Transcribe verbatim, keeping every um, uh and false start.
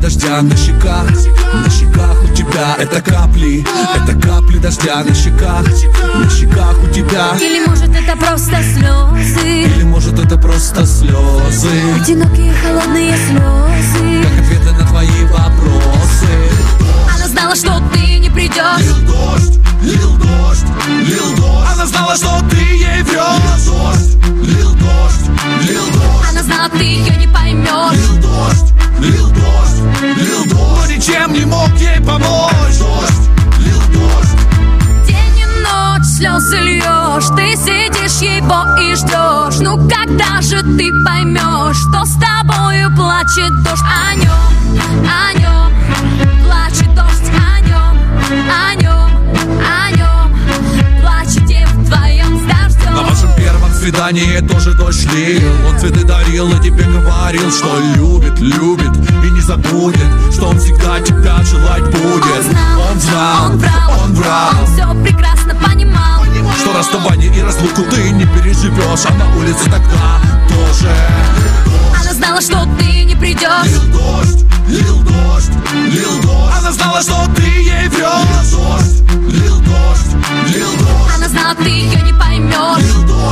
дождя на щеках, на щеках у тебя. Это капли, это капли дождя на щеках, на щеках у тебя. Или может это просто слезы, или может это просто слезы, одинокие холодные слезы, как ответы на твои вопросы. Она знала, что ты не придешь. Лил дождь, лил дождь, лил дождь. Она знала, что ты ей врешь. Лил дождь, лил дождь, лил дождь. Она знала, ты ее не поймешь. Лил дождь, лил дождь, лил дождь. Но ничем не мог ей помочь. Дождь, лил дождь. День и ночь слезы льешь, ты сидишь его и ждешь. Ну когда же ты поймешь, что с тобою плачет дождь? О нем, о нем плачет дождь, о нем, о нем, о нем плачете вдвоем с дождем. На вашем первом свидании тоже дождь лил. Он цветы дарил и тебе говорил, что любит, любит и не забудет, что он всегда тебя желать будет. Он знал, он знал, он врал, он врал, он все прекрасно понимал, что расставание и разлуку ты не переживешь. А на улице тогда тоже. она знала, что ты не придешь. Лил дождь, лил дождь, лил дождь. Она знала, что ты ей врешь. Лил дождь, лил дождь, лил дождь. Она знала, ты ее не поймешь. Лил дождь.